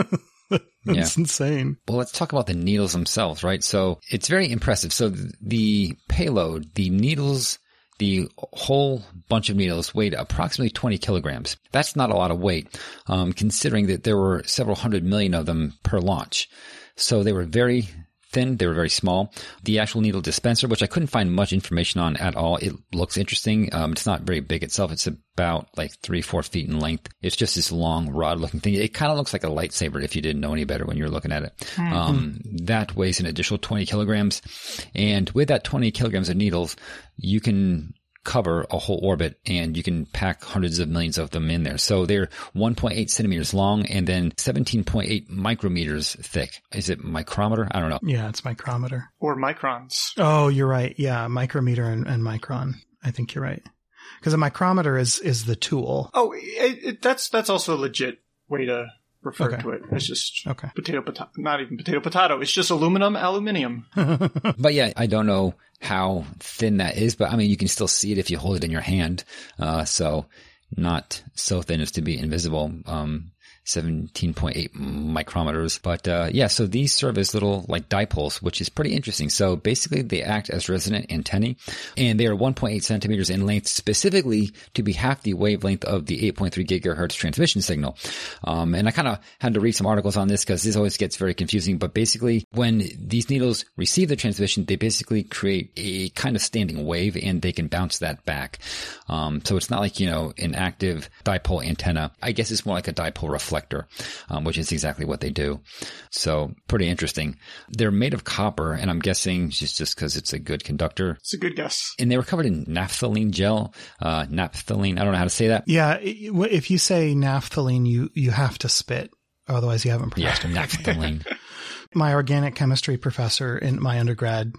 It's yeah. insane. Well, let's talk about the needles themselves, right? So it's very impressive. So the payload, the needles, the whole bunch of needles weighed approximately twenty kilograms. That's not a lot of weight, um, considering that there were several hundred million of them per launch. So they were very thin. They were very small. The actual needle dispenser, which I couldn't find much information on at all. It looks interesting. Um, it's not very big itself. It's about like three, four feet in length. It's just this long rod looking thing. It kind of looks like a lightsaber if you didn't know any better when you were looking at it. Mm-hmm. Um, that weighs an additional twenty kilograms. And with that twenty kilograms of needles, you can cover a whole orbit and you can pack hundreds of millions of them in there. So they're one point eight centimeters long and then seventeen point eight micrometers thick. Is it micrometer? I don't know. Yeah, it's micrometer. Or microns. Oh, you're right. Yeah, micrometer and, and micron. I think you're right. Because a micrometer is, is the tool. Oh, it, it, that's that's also a legit way to refer okay. to it. It's just okay. potato, potato, not even potato, potato. It's just aluminum, aluminium. But yeah, I don't know how thin that is, but I mean, you can still see it if you hold it in your hand. Uh, so not so thin as to be invisible. Um, seventeen point eight micrometers. But, uh, yeah, so these serve as little like dipoles, which is pretty interesting. So basically they act as resonant antennae and they are one point eight centimeters in length, specifically to be half the wavelength of the eight point three gigahertz transmission signal. Um, and I kind of had to read some articles on this because this always gets very confusing. But basically when these needles receive the transmission, they basically create a kind of standing wave and they can bounce that back. Um, so it's not like, you know, an active dipole antenna. I guess it's more like a dipole reflector. Um, which is exactly what they do. So pretty interesting. They're made of copper, and I'm guessing just just because it's a good conductor. It's a good guess. And they were covered in naphthalene gel. Uh, naphthalene, I don't know how to say that. Yeah, if you say naphthalene, you, you have to spit. Otherwise, you haven't pronounced yeah, it. Naphthalene. My organic chemistry professor in my undergrad,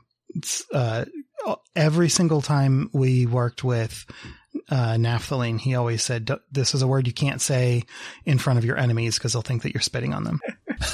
uh, every single time we worked with Uh, naphthalene, he always said, this is a word you can't say in front of your enemies because they'll think that you're spitting on them.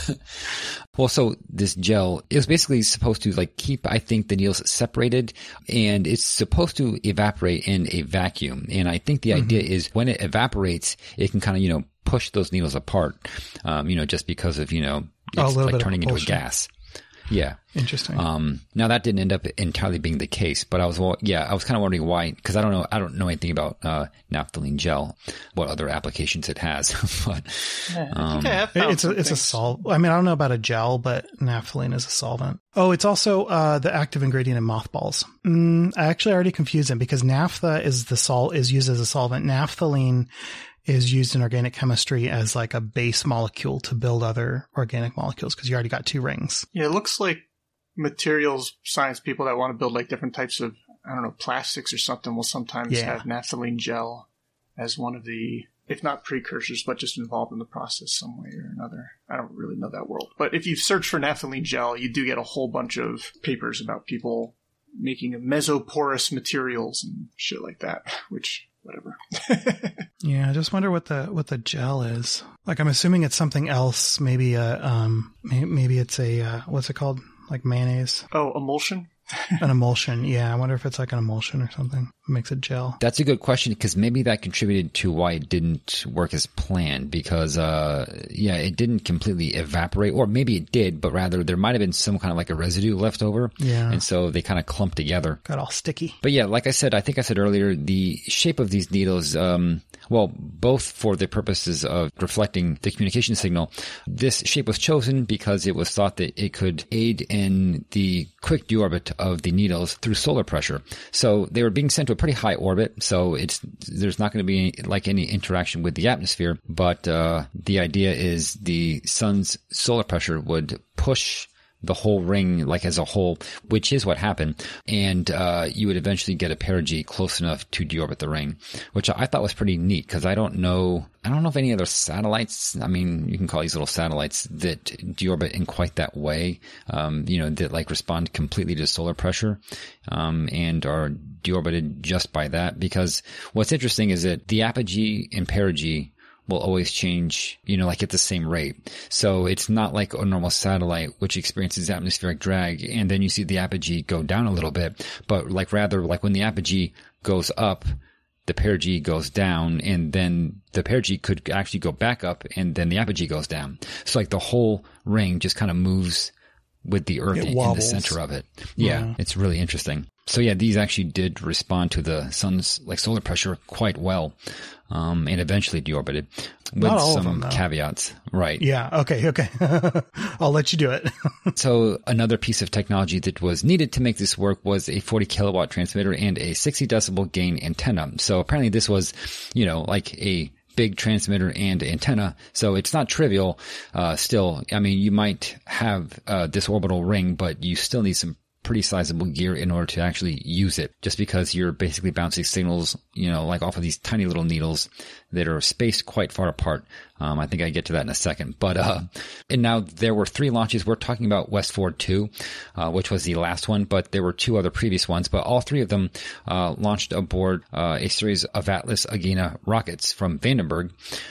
Well, so this gel is basically supposed to like keep, I think, the needles separated, and it's supposed to evaporate in a vacuum. And I think the mm-hmm. idea is when it evaporates, it can kind of, you know, push those needles apart, um, you know, just because of, you know, it's oh, like turning into a gas. Yeah. Interesting. Um, now that didn't end up entirely being the case, but I was, yeah, I was kind of wondering why, because I don't know, I don't know anything about, uh, naphthalene gel, what other applications it has, but, yeah, I um, think I have found it's a, it's a sol, I mean, I don't know about a gel, but naphthalene is a solvent. Oh, it's also, uh, the active ingredient in mothballs. Mm, I actually already confused them because naphtha is the sol, is used as a solvent. Naphthalene is used in organic chemistry as like a base molecule to build other organic molecules because you already got two rings. Yeah, it looks like materials science people that want to build like different types of I don't know, plastics or something will sometimes Yeah. have naphthalene gel as one of the, if not precursors, but just involved in the process some way or another. I don't really know that world. But if you search for naphthalene gel, you do get a whole bunch of papers about people making mesoporous materials and shit like that, which, whatever. Yeah, I just wonder what the what the gel is. Like, I'm assuming it's something else. Maybe a um, may- maybe it's a uh, what's it called? Like mayonnaise, Oh, emulsion? an emulsion. Yeah, I wonder if it's like an emulsion or something. Makes it gel. That's a good question because maybe that contributed to why it didn't work as planned because, uh, yeah, it didn't completely evaporate or maybe it did, but rather there might have been some kind of like a residue left over. Yeah. And so they kind of clumped together. Got all sticky. But yeah, like I said, I think I said earlier, the shape of these needles, um, well, both for the purposes of reflecting the communication signal, this shape was chosen because it was thought that it could aid in the quick deorbit of the needles through solar pressure. So they were being sent to a pretty high orbit, so it's there's not going to be like any interaction with the atmosphere, but uh, the idea is the sun's solar pressure would push the whole ring like as a whole, which is what happened. And, uh, you would eventually get a perigee close enough to deorbit the ring, which I thought was pretty neat because I don't know, I don't know if any other satellites, I mean, you can call these little satellites that deorbit in quite that way, um, you know, that like respond completely to solar pressure, um, and are deorbited just by that. Because what's interesting is that the apogee and perigee will always change, you know, like at the same rate. So it's not like a normal satellite, which experiences atmospheric drag, and then you see the apogee go down a little bit. But like rather, like when the apogee goes up, the perigee goes down, and then the perigee could actually go back up, and then the apogee goes down. So like the whole ring just kind of moves with the Earth It in, in the wobbles. center of it. Yeah, Yeah. it's really interesting. So yeah, these actually did respond to the sun's like solar pressure quite well, um, and eventually deorbited with Not all of some them, though. caveats. Right. Yeah. Okay. Okay. I'll let you do it. So another piece of technology that was needed to make this work was a forty kilowatt transmitter and a sixty decibel gain antenna. So apparently this was, you know, like a big transmitter and antenna. So it's not trivial. Uh, still, I mean, you might have uh, this orbital ring, but you still need some pretty sizable gear in order to actually use it, just because you're basically bouncing signals, you know, like off of these tiny little needles that are spaced quite far apart. Um, I think I get to that in a second, but, uh, and now there were three launches. We're talking about Westford two, uh, which was the last one, but there were two other previous ones, but all three of them, uh, launched aboard, uh, a series of Atlas Agena rockets from Vandenberg.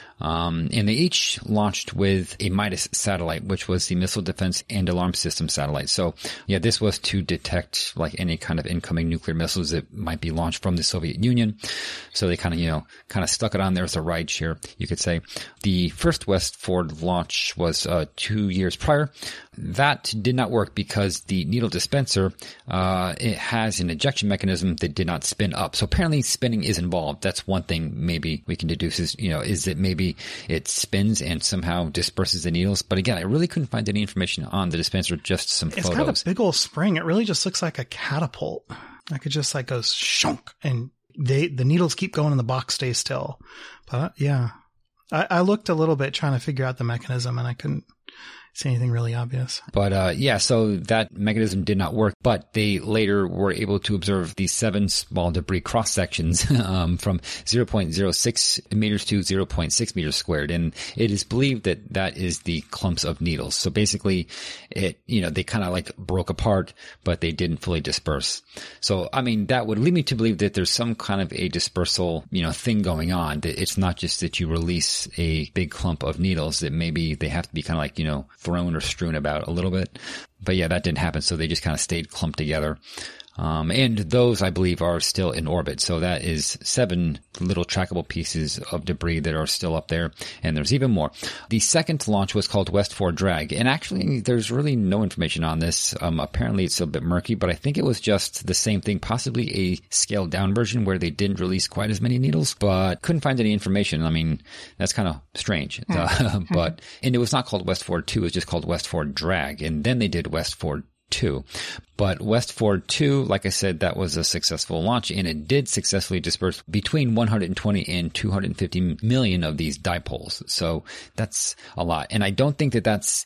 Um, and they each launched with a Midas satellite, which was the Missile Defense and Alarm System satellite. So yeah, this was to detect like any kind of incoming nuclear missiles that might be launched from the Soviet Union. So they kind of, you know, kind of stuck it on there as a ride share, you could say. The first Westford launch was, uh, two years prior. That did not work because the needle dispenser, uh, it has an ejection mechanism that did not spin up. So apparently spinning is involved. That's one thing maybe we can deduce is, you know, is that maybe it spins and somehow disperses the needles. But again, I really couldn't find any information on the dispenser, just some It's photos. got a big old spring. It really just looks like a catapult. Like it just like goes shunk and they, the needles keep going and the box stays still. But uh, yeah, I, I looked a little bit trying to figure out the mechanism and I couldn't see anything really obvious. But, uh, yeah, so that mechanism did not work, but they later were able to observe these seven small debris cross sections, um, from zero point zero six meters to zero point six meters squared. And it is believed that that is the clumps of needles. So basically it, you know, they kind of like broke apart, but they didn't fully disperse. So, I mean, that would lead me to believe that there's some kind of a dispersal, you know, thing going on. That it's not just that you release a big clump of needles, that maybe they have to be kind of like, you know, thrown or strewn about a little bit. But yeah, that didn't happen. So they just kind of stayed clumped together. Um, and those, I believe, are still in orbit. So that is seven little trackable pieces of debris that are still up there. And there's even more. The second launch was called Westford Drag. And actually, there's really no information on this. Um, apparently it's a bit murky, but I think it was just the same thing, possibly a scaled down version where they didn't release quite as many needles, but couldn't find any information. I mean, that's kind of strange. Uh, but, and it was not called Westford two, it was just called Westford Drag. And then they did Westford two. But Westford two, like I said, that was a successful launch, and it did successfully disperse between one hundred twenty and two hundred fifty million of these dipoles. So that's a lot. And I don't think that that's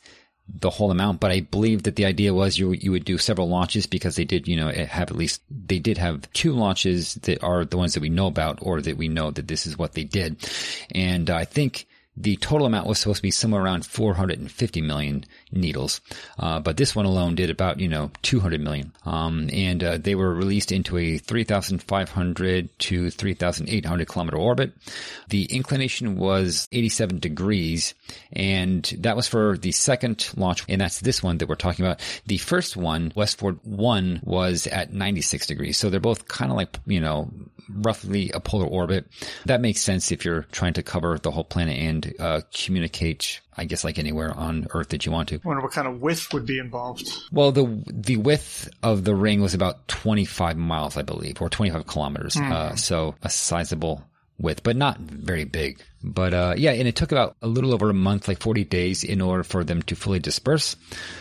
the whole amount, but I believe that the idea was you you would do several launches because they did, you know, have at least, they did have two launches that are the ones that we know about, or that we know that this is what they did. And uh, I think the total amount was supposed to be somewhere around four hundred fifty million needles. Uh, but this one alone did about, you know, two hundred million. Um, and, uh, they were released into a three thousand five hundred to three thousand eight hundred kilometer orbit. The inclination was eighty-seven degrees, and that was for the second launch. And that's this one that we're talking about. The first one, Westward one, was at ninety-six degrees. So they're both kind of like, you know, roughly a polar orbit. That makes sense if you're trying to cover the whole planet and uh, communicate, I guess, like anywhere on Earth that you want to. I wonder what kind of width would be involved. Well, the the width of the ring was about twenty-five miles, I believe, or twenty-five kilometers. Mm. Uh, so a sizable width, but not very big. But uh, yeah, and it took about a little over a month, like forty days, in order for them to fully disperse.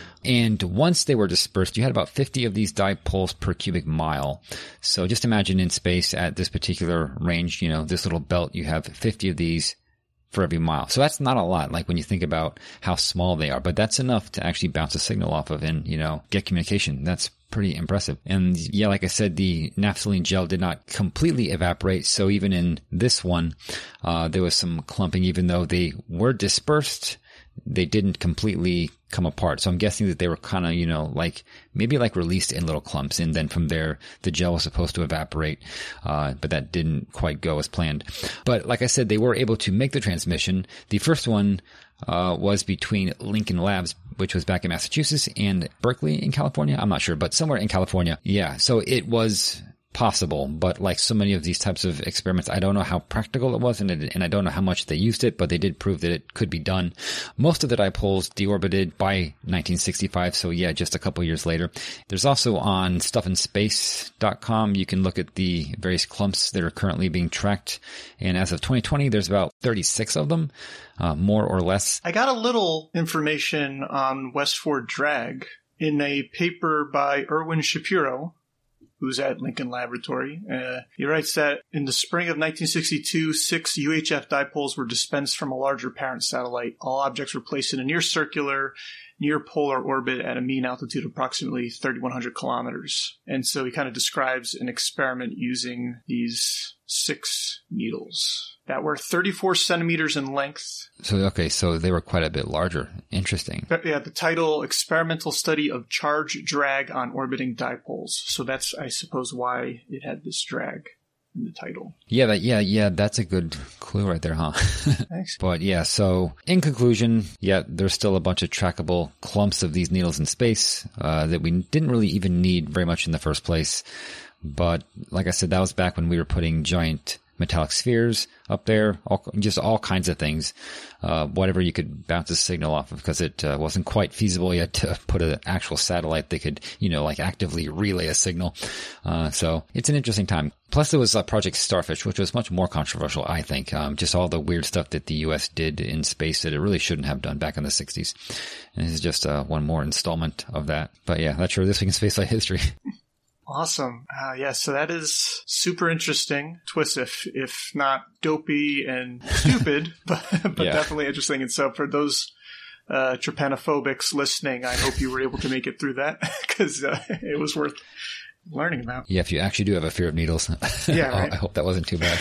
And once they were dispersed, you had about fifty of these dipoles per cubic mile. So just imagine in space at this particular range, you know, this little belt, you have fifty of these for every mile. So that's not a lot, like when you think about how small they are, but that's enough to actually bounce a signal off of and, you know, get communication. That's pretty impressive. And yeah, like I said, the naphthalene gel did not completely evaporate. So even in this one, uh, there was some clumping, even though they were dispersed. They didn't completely come apart. So I'm guessing that they were kind of, you know, like maybe like released in little clumps. And then from there, the gel was supposed to evaporate. Uh, but that didn't quite go as planned. But like I said, they were able to make the transmission. The first one, uh, was between Lincoln Labs, which was back in Massachusetts, and Berkeley in California. I'm not sure, but somewhere in California. Yeah. So it was possible, but like so many of these types of experiments, I don't know how practical it was, and, it, and I don't know how much they used it, but they did prove that it could be done. Most of the dipoles deorbited by nineteen sixty-five, so yeah, just a couple years later. There's also on stuff in space dot com, you can look at the various clumps that are currently being tracked, and as of twenty twenty, there's about thirty-six of them, uh, more or less. I got a little information on Westward Drag in a paper by Erwin Shapiro, who's at Lincoln Laboratory. Uh, he writes that in the spring of nineteen sixty-two, six U H F dipoles were dispensed from a larger parent satellite. All objects were placed in a near-circular, near-polar orbit at a mean altitude of approximately thirty-one hundred kilometers. And so he kind of describes an experiment using these six needles that were thirty-four centimeters in length. So, okay, so they were quite a bit larger. Interesting. But yeah, the title, Experimental Study of Charge Drag on Orbiting Dipoles. So that's, I suppose, why it had this drag in the title. Yeah, that, yeah, yeah, that's a good clue right there, huh? Thanks. But yeah, so in conclusion, yeah, there's still a bunch of trackable clumps of these needles in space uh, that we didn't really even need very much in the first place. But like I said, that was back when we were putting giant metallic spheres up there, all, just all kinds of things, uh, whatever you could bounce a signal off of, because it uh, wasn't quite feasible yet to put an actual satellite that could, you know, like actively relay a signal. Uh, so it's an interesting time. Plus there was uh, Project Starfish, which was much more controversial, I think. Um, just all the weird stuff that the U S did in space that it really shouldn't have done back in the sixties. And this is just uh, one more installment of that. But yeah, that's your This Week in Spaceflight History. Awesome. Uh, yeah, so that is super interesting twist, if if not dopey and stupid, but, but yeah. Definitely interesting. And so for those uh, trypanophobics listening, I hope you were able to make it through that, because uh, it was worth learning about. Yeah, if you actually do have a fear of needles. Yeah, right. I hope that wasn't too bad.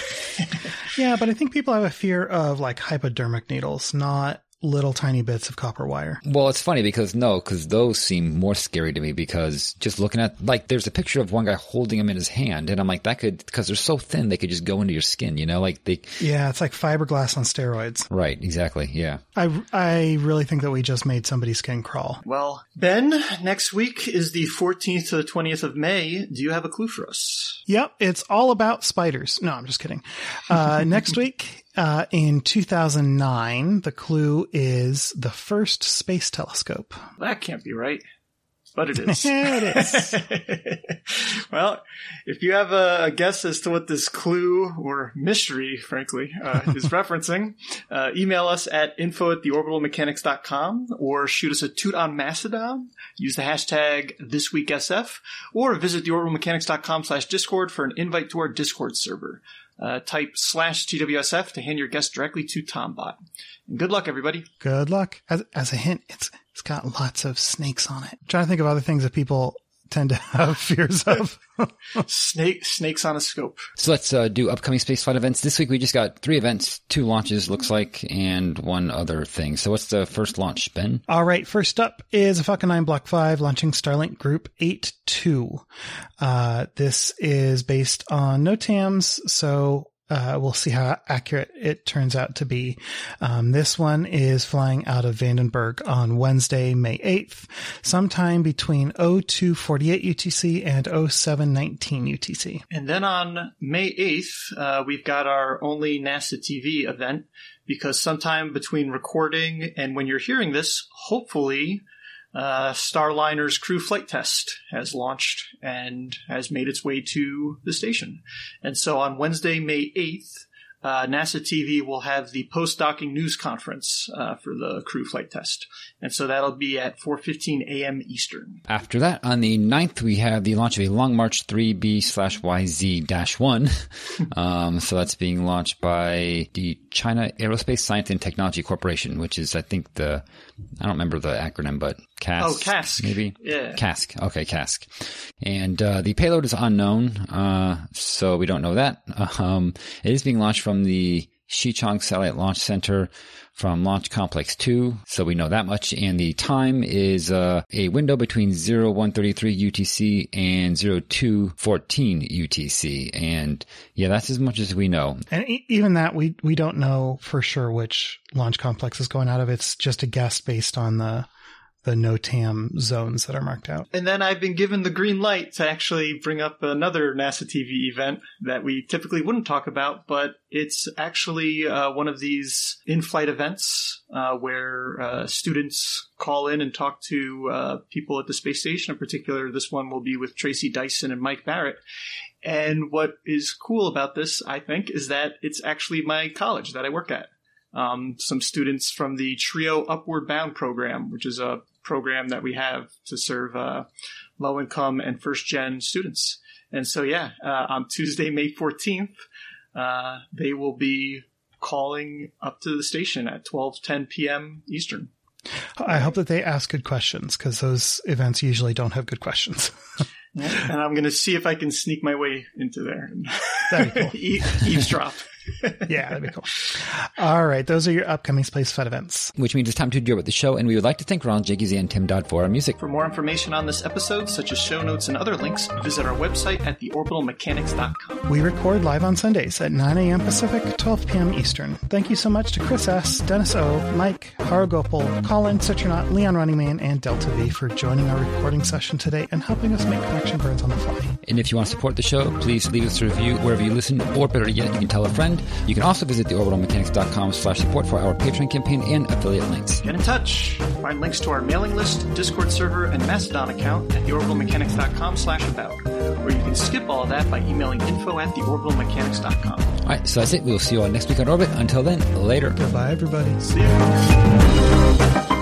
Yeah, but I think people have a fear of like hypodermic needles, not little tiny bits of copper wire. Well, it's funny because no, because those seem more scary to me, because just looking at, like, there's a picture of one guy holding them in his hand, and I'm like, that could, because they're so thin, they could just go into your skin, you know, like they. Yeah, it's like fiberglass on steroids. Right, exactly, yeah. I, I really think that we just made somebody's skin crawl. Well, Ben, next week is the fourteenth to the twentieth of May. Do you have a clue for us? Yep, it's all about spiders. No, I'm just kidding. Uh, next week, uh, in two thousand nine, the clue is the first space telescope. That can't be right, but it is. It is. Well, if you have a, a guess as to what this clue, or mystery, frankly, uh, is referencing, uh, email us at info at the orbital mechanics dot com, or shoot us a toot on Mastodon. Use the hashtag ThisWeekSF, or visit the orbital mechanics dot com slash Discord for an invite to our Discord server. Uh, type slash T W S F to hand your guess directly to Tombot. And good luck, everybody. Good luck. As, as a hint, it's It's got lots of snakes on it. I'm trying to think of other things that people tend to have fears of. Snake, snakes on a scope. So let's uh, do upcoming spaceflight events. This week we just got three events, two launches, looks like, and one other thing. So what's the first launch, Ben? All right. First up is a Falcon nine Block five launching Starlink Group eight two. Uh, this is based on NOTAMs, so Uh, we'll see how accurate it turns out to be. Um, this one is flying out of Vandenberg on Wednesday, May eighth, sometime between oh two forty-eight U T C and oh seven nineteen U T C. And then on May eighth, uh, we've got our only NASA T V event, because sometime between recording and when you're hearing this, hopefully, Uh, Starliner's crew flight test has launched and has made its way to the station. And so on Wednesday, May eighth, uh, NASA T V will have the post-docking news conference uh, for the crew flight test. And so that'll be at four fifteen a.m. Eastern. After that, on the ninth, we have the launch of a Long March three B slash Y Z dash one. um, so that's being launched by the China Aerospace Science and Technology Corporation, which is, I think, the, I don't remember the acronym, but C A S. Oh, C A S. Maybe? Yeah. C A S. Okay, C A S. And uh, the payload is unknown, uh, so we don't know that. Um, it is being launched from the Xichang Satellite Launch Center from Launch Complex two, so we know that much. And the time is uh, a window between oh one thirty-three U T C and oh two fourteen U T C. And yeah, that's as much as we know. And e- even that, we, we don't know for sure which launch complex is going out of. It's just a guess based on the the NOTAM zones that are marked out. And then I've been given the green light to actually bring up another NASA T V event that we typically wouldn't talk about, but it's actually uh, one of these in-flight events uh, where uh, students call in and talk to uh, people at the space station. In particular, this one will be with Tracy Dyson and Mike Barrett. And what is cool about this, I think, is that it's actually my college that I work at. Um, some students from the TRIO Upward Bound program, which is a program that we have to serve uh, low-income and first-gen students. And so, yeah, uh, on Tuesday, May fourteenth, uh, they will be calling up to the station at twelve ten p.m. Eastern. I hope that they ask good questions, because those events usually don't have good questions. Yeah, and I'm going to see if I can sneak my way into there and That'd be cool. e- eavesdrop. Yeah, that'd be cool. All right. Those are your upcoming spaceflight events. Which means it's time to do with the show, and we would like to thank Ronald Jaggies and Tim Dodd for our music. For more information on this episode, such as show notes and other links, visit our website at the orbital mechanics dot com. We record live on Sundays at nine a.m. Pacific, twelve p.m. Eastern. Thank you so much to Chris S., Dennis O., Mike, Haragopal, Colin, Citronaut, Leon Running Man, and Delta V for joining our recording session today and helping us make connection burns on the fly. And if you want to support the show, please leave us a review wherever you listen, or better yet, you can tell a friend. You can also visit the orbital mechanics dot com slash support for our Patreon campaign and affiliate links. Get in touch. Find links to our mailing list, Discord server, and Mastodon account at the orbital mechanics dot com slash about. Or you can skip all of that by emailing info at the orbital mechanics dot com. All right, so that's it. We will see you all next week on Orbit. Until then, later. Goodbye, everybody. See you.